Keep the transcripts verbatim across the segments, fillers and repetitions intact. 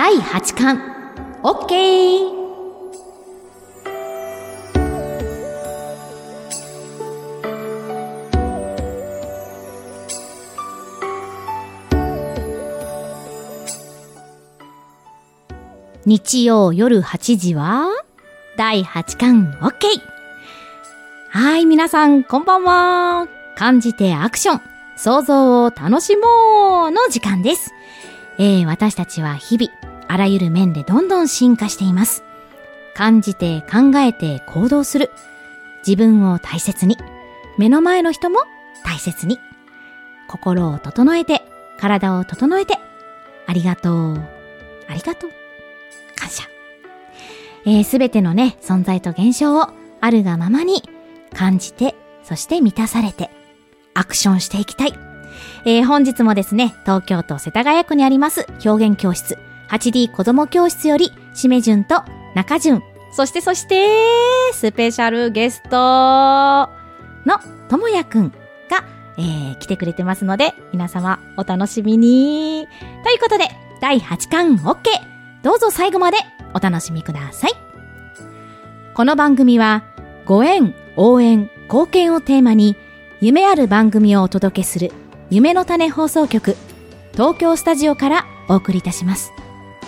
だいはちかん OK。日曜夜はちじはだいはちかん OK。 はい、皆さんこんばんは。感じてアクション、想像を楽しもうの時間です。えー、私たちは日々あらゆる面でどんどん進化しています。感じて考えて行動する、自分を大切に、目の前の人も大切に、心を整えて体を整えて、ありがとうありがとう感謝。えー、すべてのね、存在と現象をあるがままに感じて、そして満たされて、アクションしていきたい。えー、本日もですね、東京都世田谷区にあります表現教室 はちディー 子ども教室より、しめじゅんと中じゅん、そしてそして、スペシャルゲストのともやくんが、えー、来てくれてますので、皆様お楽しみに。ということで、だいはちかん OK。どうぞ最後までお楽しみください。この番組はご縁、応援、貢献をテーマに夢ある番組をお届けする夢の種放送局東京スタジオからお送りいたします。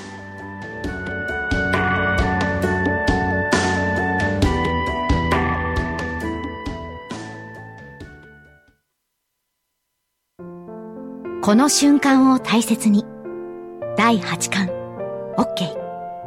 この瞬間を大切に、だいはちかんOK。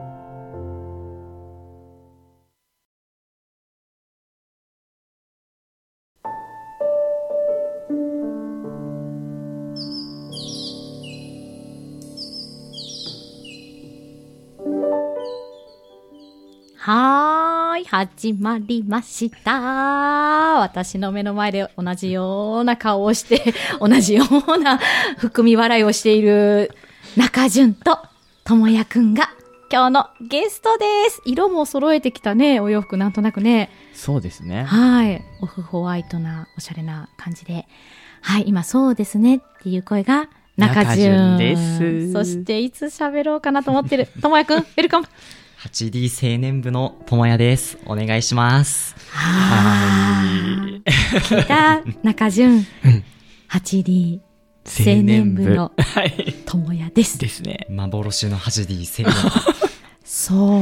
はーい、始まりました。私の目の前で同じような顔をして、同じような含み笑いをしている中潤とともやくんが今日のゲストです。色も揃えてきたね、お洋服なんとなくね。 そうですね。 はい。オフホワイトなおしゃれな感じで。はい、今そうですねっていう声が中潤です。そしていつ喋ろうかなと思ってるともやくん、ウェルカム。 はちディー 青年部のともやです。お願いします。 はーい。聞いた中潤。はちディー 青年部のともやです。 ですね。 幻の はちディー 青年部。 そう、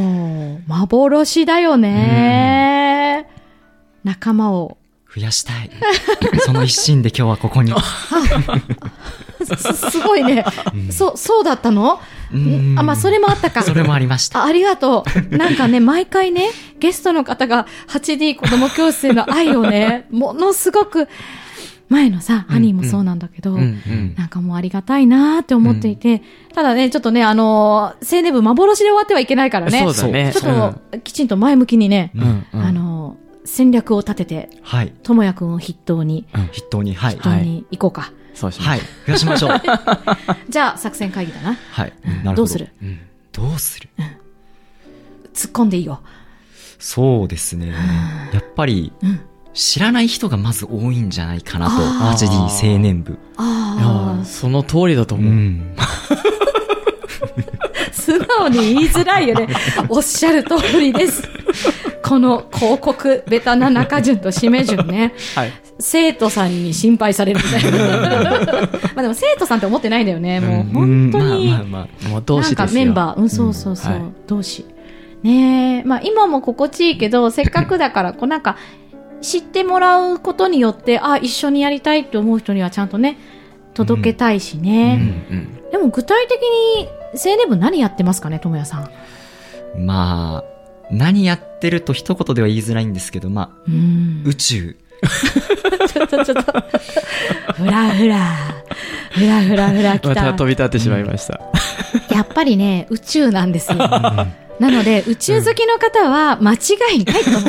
幻だよね。仲間を増やしたい。その一心で今日はここに。 す, すごいね、うん、そ, そうだったの？うんあ、まあ、それもあったか。 それもありました。 あ、ありがとう。なんかね、毎回ね、ゲストの方が はちディー 子ども教室への愛をね、ものすごく、前のさ、ハニーもそうなんだけど、うんうん、なんかもうありがたいなーって思っていて、うん、ただね、ちょっとね、あのー、青年部幻で終わってはいけないからね。 そうだね。 ちょっと、きちんと前向きにね、うんうん、あのー、戦略を立てて、はい。ともやくんを筆頭に、 うん、筆頭に、はい。 筆頭に行こうか。はいそうしましょう。はい。増やしましょう。 じゃあ、作戦会議だな。 はい。 うん、なるほど。どうする、 うん、どうする、うん、 突っ込んでいいよ。 そうですね。やっぱり、うん、知らない人がまず多いんじゃないかなと。はちディー 青年部。 ああ。いや、その通りだと思う。うん、 素直に言いづらいよね。おっしゃる通りです。この広告、ベタな中潤としめ潤ね。はい。生徒さんに心配されるみたいな。まあでも生徒さんって思ってないんだよね。もう本当に。 まあまあまあ、もう同志ですよ。 なんかメンバー、うん、そうそうそう、うんはい、同志。ねえ、まあ今も心地いいけど、せっかくだから、こうなんか、知ってもらうことによって、あ、一緒にやりたいって思う人にはちゃんとね、届けたいしね。うんうんうん、でも具体的に、青年部何やってますかね、ともやさん。 まあ、何やってると一言では言いづらいんですけど、まあ、うん、宇宙。 ちょっとちょっと、ふらふら、ふらふらふら来た。 また飛び立ってしまいました。 うん、やっぱりね、宇宙なんですよ。なので、宇宙好きの方は間違いないと思う。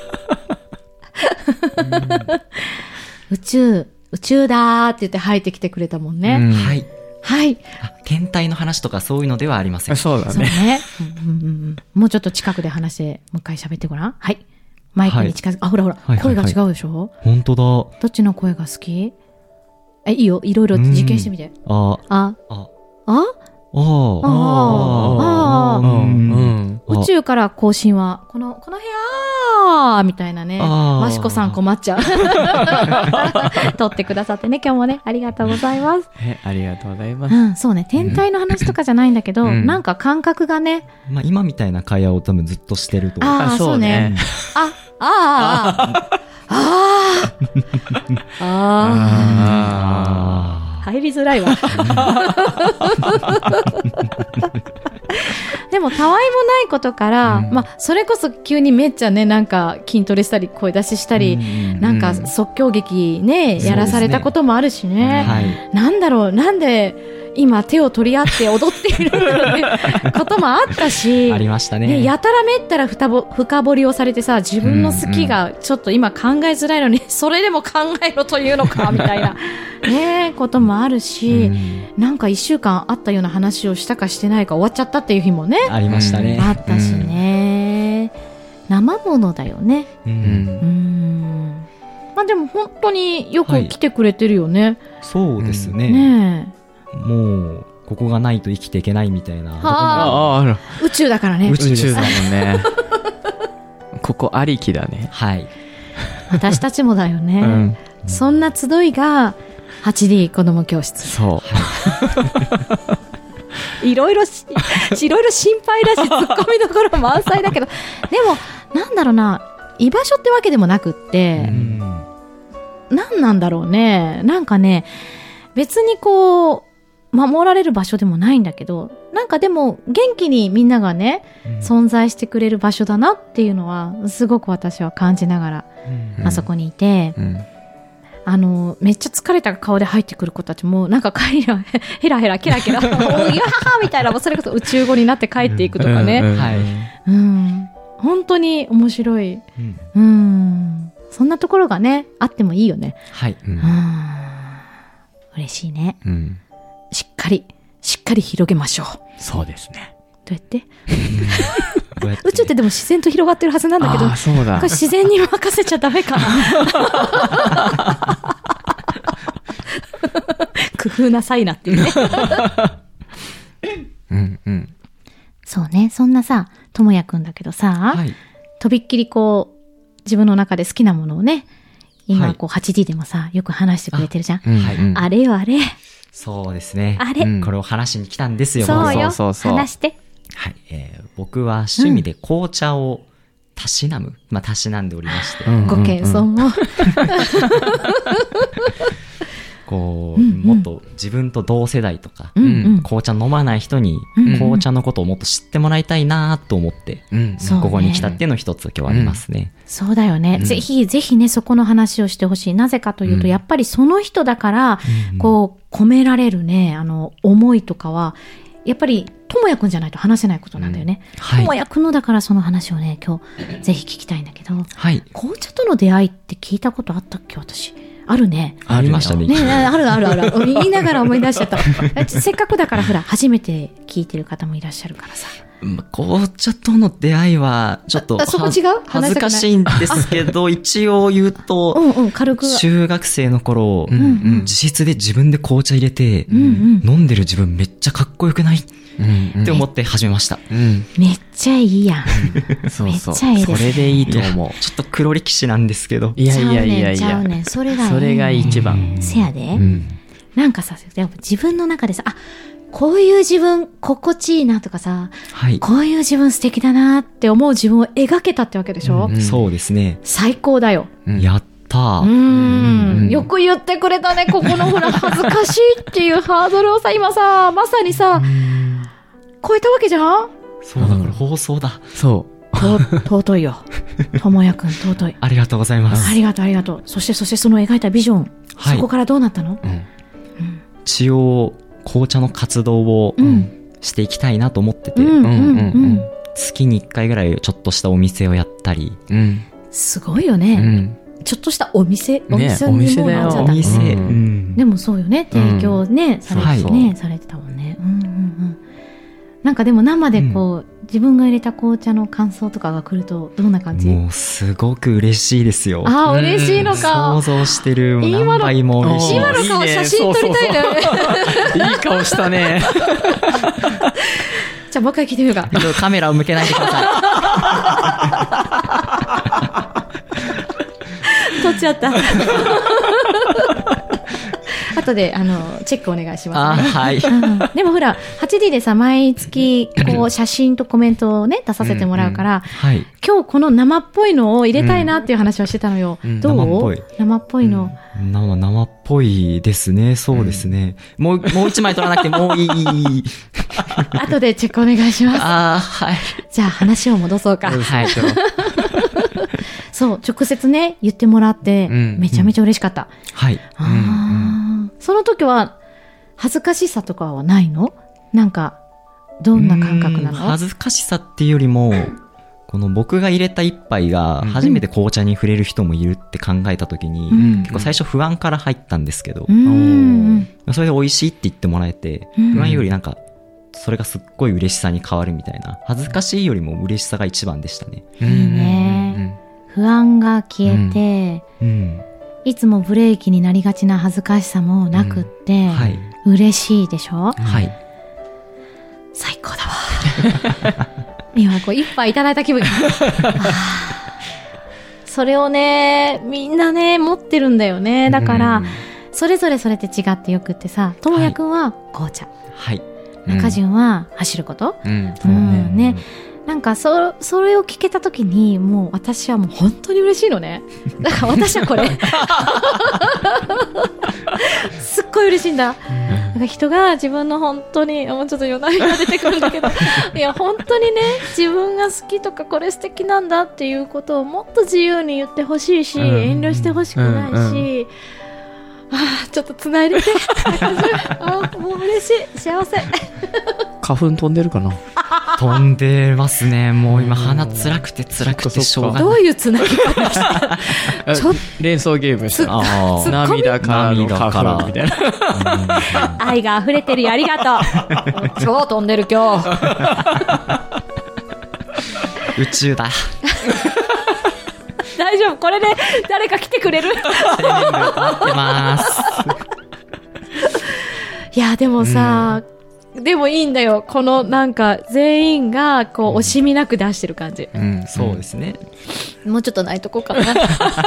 宇宙、宇宙だーって言って入ってきてくれたもんね。 うん、はい。 はい。 天体の話とかそういうのではありません。 そうだね。 そうね。うんうんうん、もうちょっと近くで話して、もう一回喋ってごらん。はい。マイクに近づく、はい、あ、ほらほら、はいはいはい、声が違うでしょ？ 本当だ。 どっちの声が好き？え、いいよ。いろいろ実験してみて。 あ、 あ、 あ、 あ、あ、 あ、あ、 あうんうん宇宙から更新は、この、この部屋みたいなね。マシコさん困っちゃう。撮ってくださってね、今日もね、ありがとうございます。 え、ありがとうございます。 うん、そうね、天体の話とかじゃないんだけど、 うん、 なんか感覚がね。 まあ今みたいな会話を多分ずっとしてると。 ああ、そうね。あ、ああ、ああ、ああ、入りづらいわ。でもたわいもないことから、うん、まあそれこそ急にめっちゃねなんか筋トレしたり声出ししたり、うん、なんか即興劇ね、うん、やらされたこともあるしね、はい、なんだろうなんで今手を取り合って踊っているんだろうってこともあったしありましたね。 ねやたらめったらふたぼ深掘りをされてさ自分の好きがちょっと今考えづらいのに、うんうん、それでも考えろというのかみたいなねこともあるし、うん、なんかいっしゅうかんあったような話をしたかしてないか終わっちゃったっていう日もねありましたね。 あったしね、うん、生ものだよね、うんうん、まあでも本当によく来てくれてるよね、 はい、そうですね、 ねもうここがないと生きていけないみたいな。 ああ宇宙だからね。 宇宙だもんね。ここありきだね。 はい。 私たちもだよね。うん、そんな集いが はちディー 子ども教室。 そう。 いろいろしいろいろ心配だしツッコミどころ満載だけど、でもなんだろうな居場所ってわけでもなくって、うん、なんなんだろうね。なんかね別にこう。守られる場所でもないんだけどなんかでも元気にみんながね、うん、存在してくれる場所だなっていうのはすごく私は感じながら、うん、あそこにいて、うん、あのめっちゃ疲れた顔で入ってくる子たちもなんか帰りはヘラヘラキラキラおいやははみたいなそれこそ宇宙語になって帰っていくとかね、うんうんはいうん、本当に面白い、うんうん、そんなところがねあってもいいよね、 はいうん、 嬉しいね、 うんしっかり、しっかり広げましょう。 そうですね。 どうやってどうやって宇宙ってでも自然と広がってるはずなんだけど、 あそうだこれ自然に任せちゃダメかな。工夫なさいなっていうね。 うんうん。 そうね、そんなさ、ともやくんだけどさ、はい、とびっきりこう、自分の中で好きなものをね、今こう はちディー でもさ、よく話してくれてるじゃん。あ、はい、あれよあれ。 そうですね。 あれ、うん、 これを話しに来たんですよ。 そうよ。 そうそうそう話して。 はい、えー、僕は趣味で紅茶をたしなむ、うん、まあたしなんでおりまして、 うんうんうん、ご謙遜もこう、うんうん、もっと自分と同世代とか、 うんうん、 紅茶飲まない人に紅茶のことをもっと知ってもらいたいなと思って、うんうん、ここに来たっていうの一つ今日ありますね。 うん、そうだよね、うん。ぜひぜひねそこの話をしてほしい。なぜかというと、うん、やっぱりその人だから、うん、こう込められるねあの思いとかはやっぱりともやくんじゃないと話せないことなんだよね。ともやくんのだからその話をね今日ぜひ聞きたいんだけど、はい、紅茶との出会いって聞いたことあったっけ私。あるね。 ありましたね。 ね、あるあるある。言いながら思い出しちゃった。せっかくだからほら、初めて聞いてる方もいらっしゃるからさ。 紅茶との出会いは、ちょっとそこ違う恥ずかしいんですけど、一応言うと、 うんうん、軽く中学生の頃、うんうん、自室で自分で紅茶入れて、うんうん、飲んでる自分めっちゃかっこよくない、うんうん、って思って始めました。 うん、めっちゃいいやん。 そうそう。 めっちゃいいですね。 それでいいと思う。 ちょっと黒歴史なんですけど。 いやいやいやいや。 ちゃうねん、それがいい、ね。 それが一番。 せやで、うん。なんかさ、やっぱ自分の中でさ、あ、こういう自分心地いいなとかさ、はい、こういう自分素敵だなって思う自分を描けたってわけでしょ、 うん、そうですね。 最高だよ。 うん、やったー。 うん。よく言ってくれたね。ここのほら、恥ずかしいっていうハードルをさ、今さ、まさにさ、超えたわけじゃん。 そうだ、これ放送だ。 そう。 と尊いよ。ともやくん尊い。 ありがとうございます。 ありがとうありがとう。そしてそしてその描いたビジョン、はい、そこからどうなったの？うん、 一応紅茶の活動をしていきたいなと思ってて、月にいっかいぐらいちょっとしたお店をやったり、うん、 すごいよね。うん、ちょっとしたお店、お店にもなっちゃった。 お店、うん、 でもそうよね。提供ね、うん、されてね、はい、されてたもんね。うんうんうん。なんかでも生でこう、うん、自分が入れた紅茶の感想とかが来るとどんな感じ？ もうすごく嬉しいですよ。 ああ、嬉しいのか。 想像してる何倍も嬉しい。 今の顔写真撮りたいね。 いい顔したね。 じゃあもう一回聞いてみようか。 カメラを向けないでください。撮っちゃった。後であのチェックお願いします、ね。 あ、はい、 うん。でもほら はちディー でさ毎月こう写真とコメントをね出させてもらうから、うんうん、 はい、 今日この生っぽいのを入れたいなっていう話をしてたのよ。うん、どう？ 生っぽい。 生っぽいの。 うん、生生っぽいですね。そうですね。うん、もうもう一枚取らなくてもういい。 後でチェックお願いします。 あ、はい。 じゃあ話を戻そうか。 はい。 そう直接ね言ってもらって、うん、めちゃめちゃ嬉しかった。 うん、はい。 あ、うん、その時は恥ずかしさとかはないの？なんかどんな感覚なの？ 恥ずかしさっていうよりもこの僕が入れた一杯が初めて紅茶に触れる人もいるって考えた時に、うん、結構最初不安から入ったんですけど、うん、それで美味しいって言ってもらえて、うん、不安よりなんかそれがすっごい嬉しさに変わるみたいな、恥ずかしいよりも嬉しさが一番でしたね。 いいね。不安が消えて、うんうん、いつもブレーキになりがちな恥ずかしさもなくって、うん、はい、嬉しいでしょ？ はい。 最高だわ。今こう一杯いただいた気分。それをねみんなね持ってるんだよね。だから、うん、それぞれそれって違ってよくってさ、ともやくんは紅茶、はい、中潤は走ること、うん、そうね、うんね、なんか そ, それを聞けた時にもう私はもう本当に嬉しいのね。だから私はこれすっごい嬉しいんだ。なんか人が自分の本当にもうちょっと夜な夜な出てくるんだけどいや本当にね自分が好きとかこれ素敵なんだっていうことをもっと自由に言ってほしいし、うん、遠慮してほしくないし、うんうん、あちょっとつないでてあもう嬉しい幸せ花粉飛んでるかな。 飛んでますね。もう今鼻辛くて辛くてしょうがない。 どういうつなぎ方したちょ連想ゲームした。あ涙からの花粉みたいな愛が溢れてるよありがとう超飛んでる今日宇宙だ大丈夫これで誰か来てくれる待ってますいやでもさ、うん、でもいいんだよこのなんか全員がこう惜しみなく出してる感じ、 うんうん、そうですね。 もうちょっと泣いとこうかな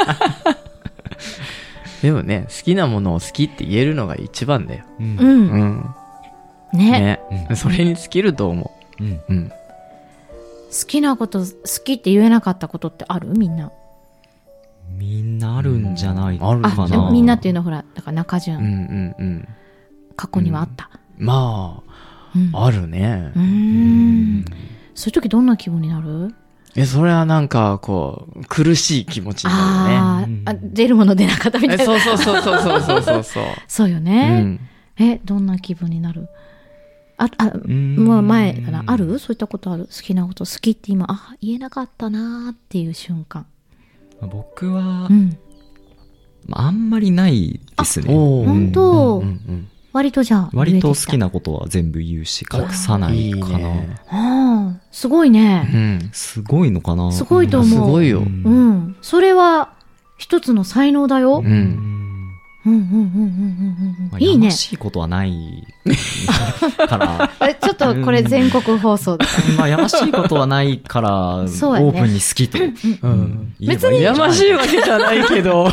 でもね好きなものを好きって言えるのが一番だよ。 うん、うん、ね, ね、うん、それに尽きると思う、うんうん、 好きなこと好きって言えなかったことってある？みんなみんなあるんじゃないかな、 うん、あでもみんなっていうのはほらだから中潤、 うんうんうん、 過去にはあった、 うん、まあ、うん、あるね。 うーんそういう時どんな気分になる？ えそれはなんかこう苦しい気持ちになるね。 あ、うん、あ出るもの出なかったみたいな。 そうそうそうそうそうそうそうそうそうよね、うん、えどんな気分になる？ああまあ前かなある？そういったことある？好きなこと好きって今あ言えなかったなっていう瞬間。 僕は、うん、あんまりないですね。 本当、うんうんうん、割とじゃあ割と好きなことは全部言うし隠さないかな。いいね、 あすごいね、 うん、すごいのかな。 すごいと思う。 すごいよ、 うんうん、それは一つの才能だよ、うん、うんうんうんうんうんうんいいね。 やましいことはないからあれちょっとこれ全国放送だから、 まあやましいことはないから、ね、オープンに好きと、うん、 別にやましいわけじゃないけど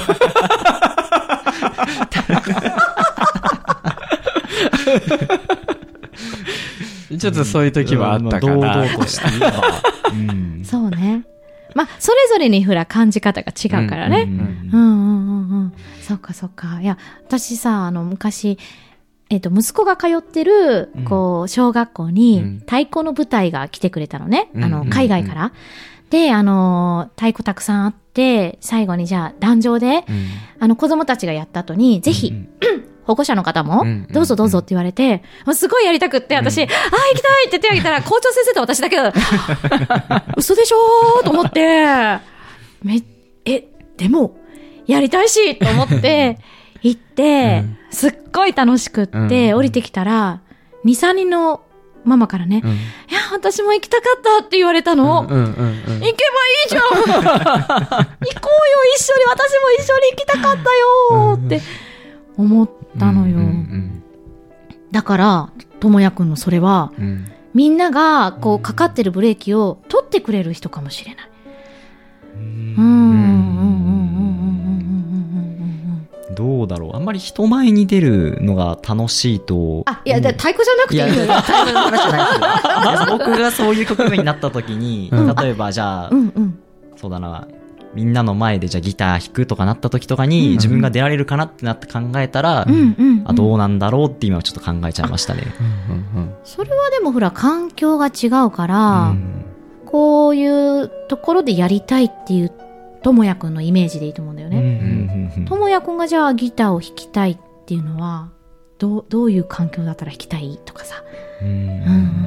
ちょっとそういう時はあったかな、うんまあ、堂々として言えば、 うん、そうね。まあそれぞれにほら感じ方が違うからね。うんうんうんうんうん。そっかそっか。いや私さあの昔えっと息子が通ってるこう小学校に太鼓の舞台が来てくれたのね。あの海外から。であの太鼓たくさんあって最後にじゃあ壇上であの子供たちがやった後にぜひ保護者の方もどうぞどうぞって言われて、すごいやりたくって私、うん、あー行きたいって手を挙げたら校長先生と私だけだ嘘でしょーと思ってめえでもやりたいしと思って行って、うん、すっごい楽しくって、うん、降りてきたら に,さん 人のママからね、うん、いや私も行きたかったって言われたの、うんうんうんうん、行けばいいじゃん行こうよ一緒に私も一緒に行きたかったよって思ったのよ、うんうんうん、だからともやくんのそれは、うん、 みんながこうかかってるブレーキを取ってくれる人かもしれない。 どうだろう、あんまり人前に出るのが楽しいと。 あ、いや、太鼓じゃなくていいのよ。 太鼓の話じゃないですよ。僕がそういう局面になった時に、うん、例えばじゃあ、うんうん、そうだな、みんなの前でじゃあギター弾くとかなった時とかに、うん、自分が出られるかなってなって考えたら、うんうんうん、あ、どうなんだろうって今はちょっと考えちゃいましたね。 うんうんうん、それはでもほら環境が違うから、うん、こういうところでやりたいっていうともやくんのイメージでいいと思うんだよね。ともやくんがじゃあギターを弾きたいっていうのはどう、どういう環境だったら弾きたいとかさ、うん、うんうん、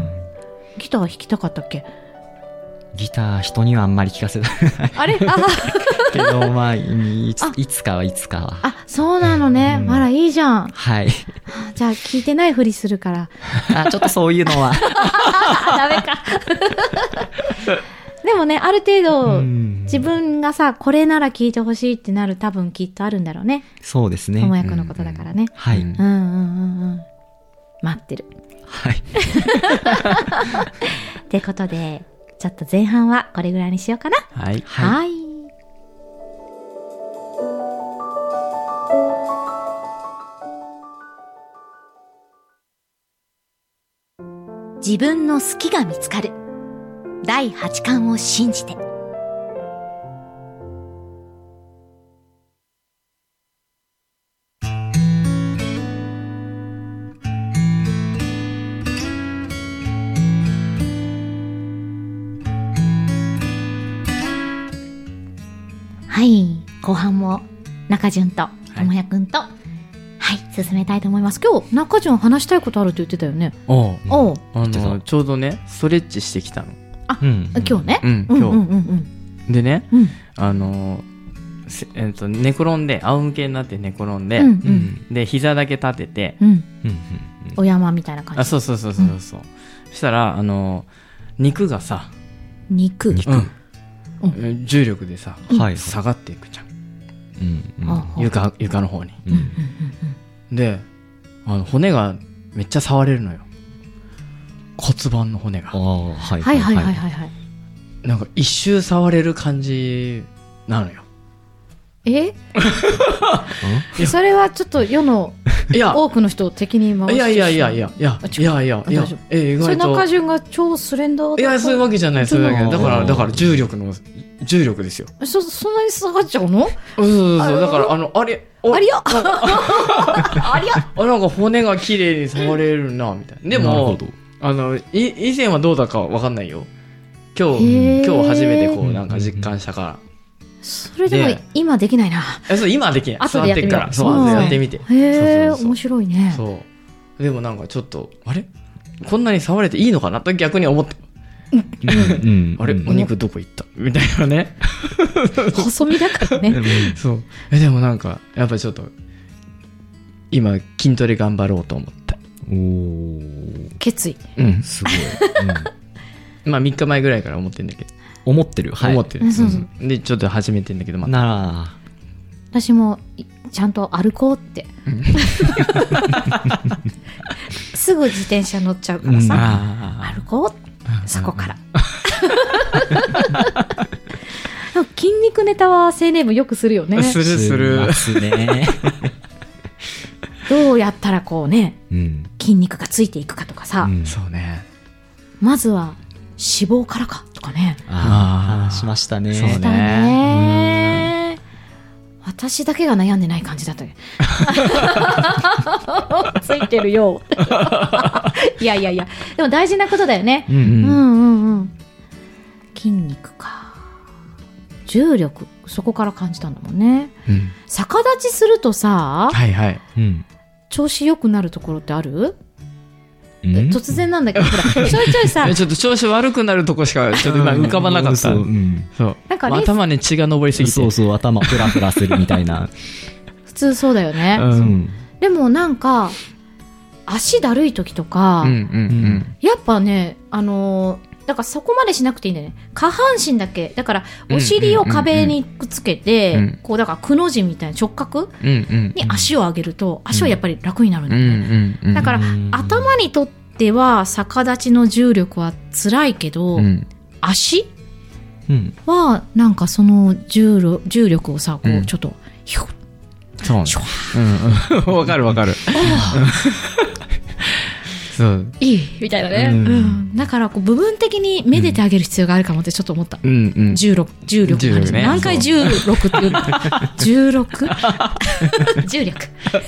ギター弾きたかったっけ？ ギター人にはあんまり聞かせないあれあけど、まあいつ、いつかはいつかは。 あ、そうなのね、うん、あらいいじゃん。 はい。 じゃあ聞いてないふりするからあ、ちょっとそういうのはダメかでもね、ある程度自分がさ、これなら聞いてほしいってなる、多分きっとあるんだろうね。 そうですね。 ともやくんのことだからね。 はい。うんうんうんうん。待ってる。 はい。 ってことで、ちょっと前半はこれぐらいにしようかな。 はい。 はい。自分の好きが見つかる。だいはちかんを信じて。はい、後半も中潤とともやくんと、はい、はい、進めたいと思います。今日中潤話したいことあるって言ってたよね。 おう、おう、あのちょうどねストレッチしてきたの。 あ、うん、今日ね、 うん、今日、うんうんうんうん、でね、うん、あのえー、と寝転んで仰向けになって寝転んで、うんうん、で膝だけ立てて、うん、 お山みたいな感じ。 あ、そうそうそうそうそう、うん、そしたらあの肉がさ、 肉、肉、 うん、重力でさ、うん、下がっていくじゃん、うんうん、床, 床の方に、うんうんうん、であの骨がめっちゃ触れるのよ、骨盤の骨が。あ、 はいはいはいはいはい。 なんか一周触れる感じなのよ。 えそれはちょっと世の多くの人を敵に回して、 いやいやいやいやいやいやいやいや、 え意外とそれ中潤が超スレンダーだ。 いや、そういうわけじゃない、そういうわけだからだから重力の重力ですよ。 そそんなに下がっちゃうの？ そうそうそう、だからあのあれありゃありゃあ、なんか骨が綺麗に触れるなみたいな。でもあのい以前はどうだかわかんないよ。今日今日初めてこうなんか実感したから。 それでも今できないな。 そう、今はできない。 後でやってみよう。 そうやってみて。 へえ、面白いね。 そうでもなんかちょっとあれこんなに触れていいのかなと逆に思って、うん、あれ、うん、お肉どこ行ったみたいなね。 細身だからね。 そう。えでもなんかやっぱりちょっと今筋トレ頑張ろうと思った。おー、決意。 うん、すごい。うん、まあみっかまえぐらいから思ってるんだけど。 思ってる、はい、 思ってる、そうそう、でちょっと始めてんだけど、またなあ、 私もちゃんと歩こうってすぐ自転車乗っちゃうからさ、うん、歩こう、そこから筋肉ネタは青年部よくするよね。 するするすねどうやったらこうね、うん、筋肉がついていくかとかさ、うん、 そうね、 まずは脂肪からかとかね。 ああ、しましたね。 そうね。私だけが悩んでない感じだったね。ついてるよ。いやいやいや、でも大事なことだよね。うんうん、うんうんうん。筋肉か。重力、そこから感じたんだもんね。うん、逆立ちするとさ、 はいはい、うん、 調子良くなるところってある？突然なんだけど、ほら、ちょいちょいさ、 ちょっと調子悪くなるとこしかちょっと今浮かばなかった。そう、うん、そう、なんか頭に血が上りすぎて、 そうそう、頭フラフラするみたいな。 普通そうだよね。うん、でもなんか足だるい時とか、うんうんうん、やっぱね、あのー、だからそこまでしなくていいんだよね。下半身だけだから、お尻を壁にくっつけて、うんうんうん、こうだからくの字みたいな直角に足を上げると、足はやっぱり楽になるんだよね。うんうんうん、だから頭にとっでは逆立ちの重力は辛いけど、うん、足、うん、はなんかその 重, 力重力をさこうちょっと、うん、ひょっそうね、うん、わかるわかるそういいみたいなね、うんうん、だからこう部分的にめでてあげる必要があるかもってちょっと思った、うんうん、重力重力なんです、ね、何回じゅうろくって言うのじゅうろく 重力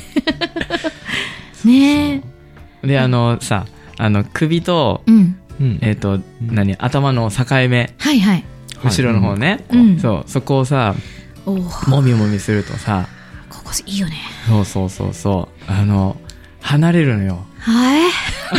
ねえであのさあの首と、うんえーとうん、何頭の境目、 はいはい、 後ろの方ね、うん、そうそこをさもみもみするとさここいいよね。 そうそうそうそうあの離れるのよ。 はい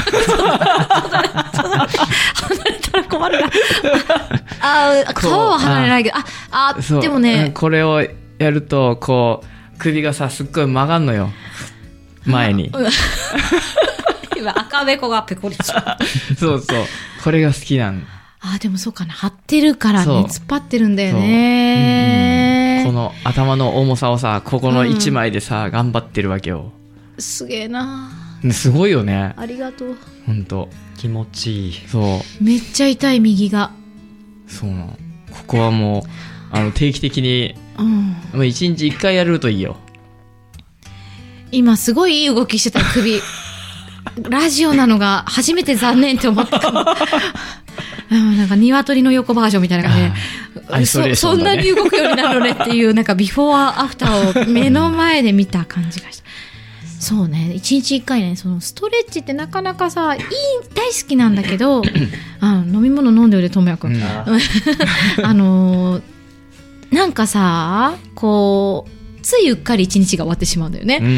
離れたら困るなああ皮は離れないけどああでもねこれをやるとこう首がさすっごい曲がんのよ前に今赤べこがペコリちゃうそうそうこれが好きなんあでもそうかな張ってるからね突っ張ってるんだよね、 うんうん、この頭の重さをさここのいちまいでさ、うん、頑張ってるわけよ。 すげえなすごいよね。 ありがとう。 ほんと気持ちいい。 そうめっちゃ痛い右が。 そうなの。ここはもうあの定期的に、うん、もういちにちいっかいやるといいよ。 今すごいいい動きしてた首ラジオなのが初めて残念って思ったかもなんか鶏の横バージョンみたいな感じで そ, ね、そんなに動くようになるのねっていうなんかビフォーアフターを目の前で見た感じがしたそうねいちにちいっかいねそのストレッチってなかなかさいい大好きなんだけどあ飲み物飲んでるでともやくん、うん、あのなんかさこうついうっかりいちにちが終わってしまうんだよね、うんうんうん、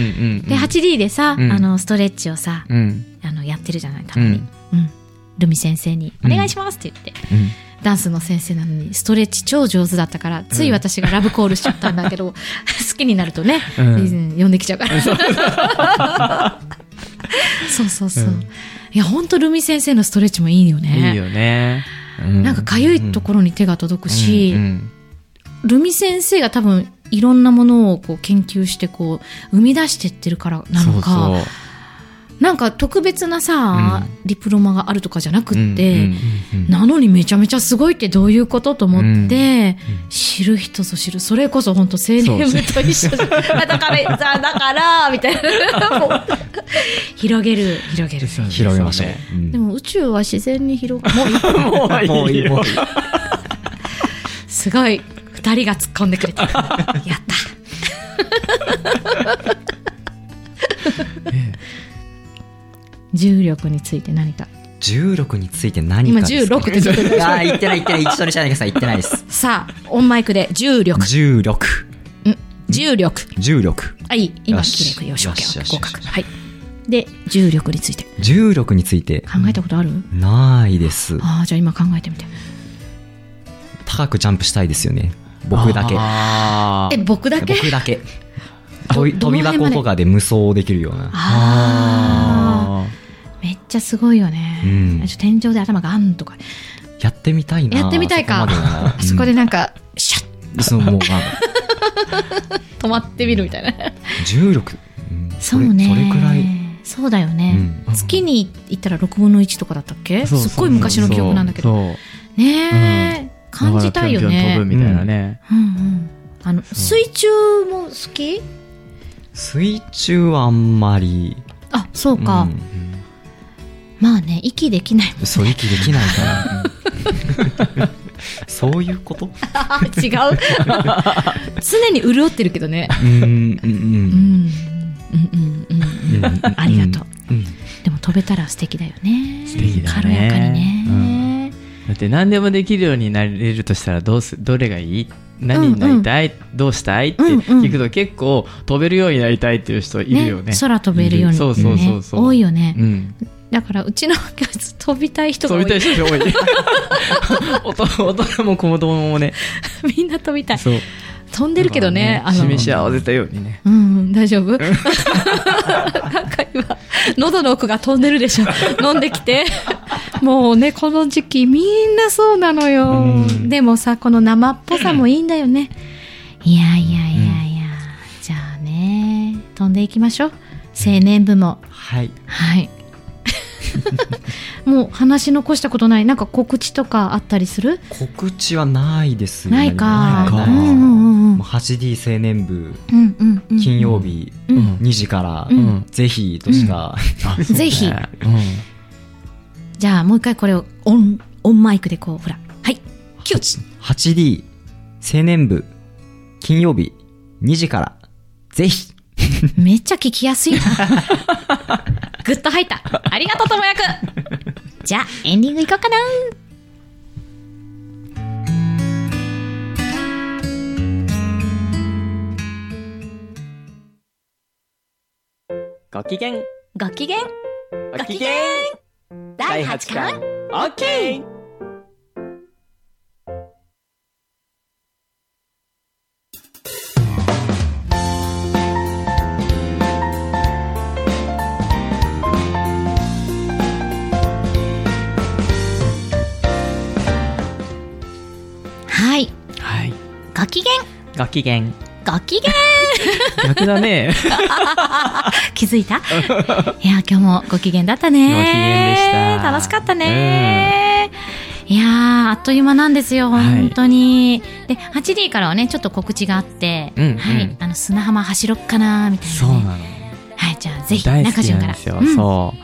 で はちディー でさ、うん、あのストレッチをさ、うん、あのやってるじゃないたまに、うんうん、ルミ先生にお願いしますって言って、うん、ダンスの先生なのにストレッチ超上手だったからつい私がラブコールしちゃったんだけど、うん、好きになるとね、うん、呼んできちゃうからそうそうそう、うん、いやほんとルミ先生のストレッチもいいよねいいよね、 うん、なんかかゆいところに手が届くし、うんうん、ルミ先生が多分いろんなものをこう研究してこう生み出してってるからなのかそうそうなんか特別なさ、うん、ディプロマがあるとかじゃなくって、うんうんうんうん、なのにめちゃめちゃすごいってどういうことと思って、うん、知る人ぞ知るそれこそ本当青年部と一緒じゃだからさだからみたいな広げる広げる広げましょう、 うん、でも宇宙は自然に広がもういいもういいもういいもういいすごいふたりが突っ込んでくれたやった重力について何か重力について何かですか今じゅうろくって言ってるああ言ってない言ってない一緒にしないでください言ってないですさあオンマイクで重力重力ん重力重力はい今きれいよし OK 合格はいで重力について重力について考えたことあるないですああじゃあ今考えてみて高くジャンプしたいですよね僕だけえ僕だけ僕だけ飛び箱とかで無双できるようなあめっちゃすごいよね、うん、天井で頭があんとかやってみたいなやってみたいか そ, そこでなんか、うん、シャッそのもう止まってみるみたいな重力、 うん、そ, そうねそれくらいそうだよね、うん、月に行ったらろくぶんのいちとかだったっけすっごい昔の記憶なんだけどねえ、うん、感じたいよね。 ぴょんぴょん飛ぶみたいなね。 うんうんうん、あの水中も好き？ 水中はあんまり。 あ、そうか。うん、まあね、息できないもんね。 そう息できないから。そういうこと？ 違う。常に潤ってるけどね。 うんうんうんうんうんうんうんありがとう。うん、でも飛べたら素敵だよね。 素敵だね。 軽やかにね。うんだって何でもできるようになれるとしたらどうすどれがいい何になりたい、うんうん、どうしたいって聞くと結構飛べるようになりたいっていう人いるよね。 ね空飛べるように、ね、 そうそうそうそう多いよね、うん、だからうちの教室飛びたい人が多い。 飛びたい人が多い大人も子供もねみんな飛びたい。そう飛んでるけどね、ねあの示し合わせたようにね、 うん、大丈夫なんか今喉の奥が飛んでるでしょ飲んできてもうねこの時期みんなそうなのよ、うん、でもさこの生っぽさもいいんだよね、うん、いやいやいやいや、うん、じゃあね飛んでいきましょう青年部も、 はいはいもう話し残したことない。なんか告知とかあったりする？ 告知はないですね。ないか。 ないか。うんうんうん、はちディー 青年部、うんうんうん、金曜日、うん、にじから、うん、ぜひとしか、 うん、ぜひ、うん、じゃあもう一回これをオンオンマイクでこうほら、はい、キュッはちディー 青年部金曜日にじからぜひ。 めっちゃ聞きやすいな。グッと入った。ありがとうともやく。じゃあエンディングいこうかな。 ご機嫌ご機嫌ご機嫌だいはちかん OK。 はい。はい。ご機嫌。 ご機嫌。 ご機嫌。 逆だね。 気づいた？いや今日もご機嫌だったね。 ご機嫌でした。 楽しかったね。うん、いやーあっという間なんですよ本当に。はい、で はちディー からはねちょっと告知があって、うんうん、はいあの砂浜走ろっかなみたいな、ね。 そうなの。 はいじゃあぜひ中潤から。 うん、そう。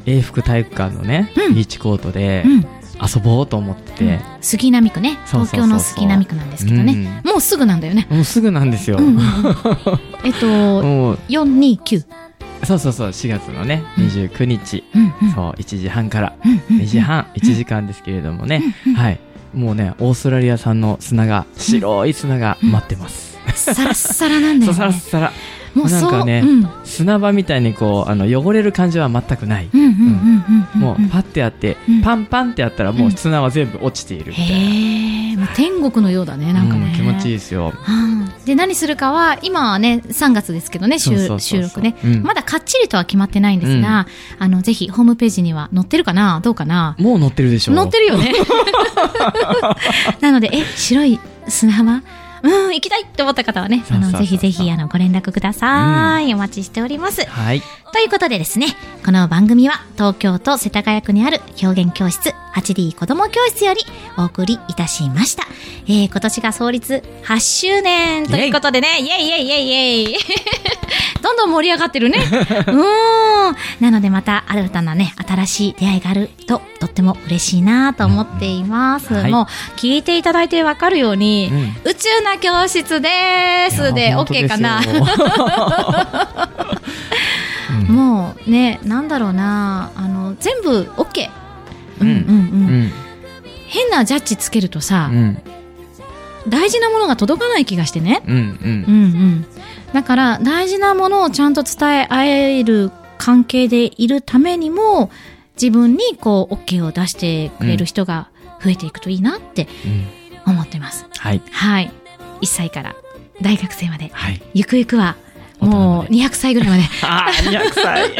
永福体育館のね、うん、ビーチコートで。うん遊ぼうと思ってて、うん、 杉並区ね東京の杉並区なんですけどね、うん、もうすぐなんだよね。 もうすぐなんですよ、 うんうん、えっとよんにきゅうそうそうそうしがつのねにじゅうくにち、うんうん、そういちじはんからにじはんいちじかんですけれどもね、うんうん、はいもうねオーストラリア産の砂が白い砂が待ってます、 うん、サラッサラなんだよね。そうサラッサラもうなんかね、うん、砂場みたいにこうあの汚れる感じは全くない。もうパッてやって、うん、パンパンってやったらもう砂は全部落ちているみたいな。 へーもう天国のようだねなんかね、 うん、気持ちいいですよ。 で何するかは今はねさんがつですけどね収録ね、うん、まだかっちりとは決まってないんですが、うん、あのぜひホームページには載ってるかなどうかな。 もう載ってるでしょ。 載ってるよね。なのでえ白い砂浜うん行きたいって思った方はねあのぜひぜひあのご連絡ください、うん、お待ちしております、 はい、 ということでですねこの番組は東京都世田谷区にある表現教室 はちディー 子ども教室よりお送りいたしました、えー、今年が創立はちしゅうねんということでねイエイイエイイエイイエイどんどん盛り上がってるね。うんなのでまた新たなね新しい出会いがあるととっても嬉しいなと思っています、うんはい、もう聞いていただいて分かるように、うん、宇宙な教室ですで OK かな。もうねなんだろうなあの全部 OK、うんうんうんうん、変なジャッジつけるとさ、うん、大事なものが届かない気がしてね、うんうんうんうん、だから大事なものをちゃんと伝え合える関係でいるためにも自分にこう OK を出してくれる人が増えていくといいなって思ってます、うん、はい、はい、いっさいから大学生まで、はい、ゆくゆくはもうにひゃくさいぐらいまで。 ああにひゃくさい。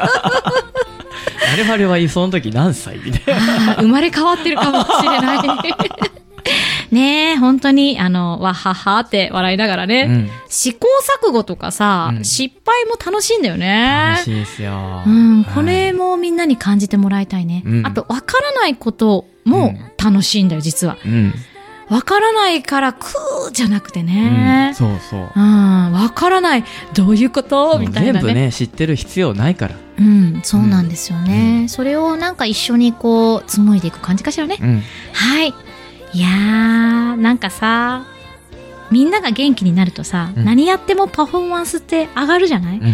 我々はその時何歳みたいな。 生まれ変わってるかもしれない。ねえ本当にあのわははって笑いながらね、うん、試行錯誤とかさ、うん、失敗も楽しいんだよね。 楽しいですよ、 うん、これもみんなに感じてもらいたいね、うん、あとわからないことも楽しいんだよ実は、うんわからないからクーじゃなくてね、うん、 そうそう、 うん、わからないどういうことみたいなね全部ね知ってる必要ないから、 うん、そうなんですよね、うん、それをなんか一緒にこう紡いでいく感じかしらね、うん、はいいやーなんかさみんなが元気になるとさ、うん、何やってもパフォーマンスって上がるじゃない、うんうん、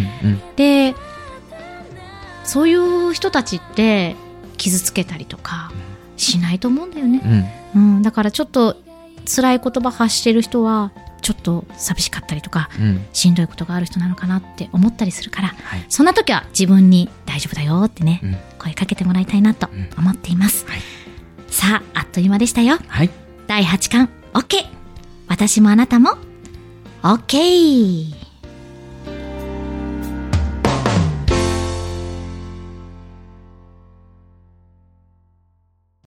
でそういう人たちって傷つけたりとかしないと思うんだよね、うんうん、だからちょっと辛い言葉発してる人はちょっと寂しかったりとか、うん、しんどいことがある人なのかなって思ったりするから、はい、そんな時は自分に大丈夫だよってね、うん、声かけてもらいたいなと思っています、うんはい、さああっという間でしたよ、はい、だいはちかん OK 私もあなたも OK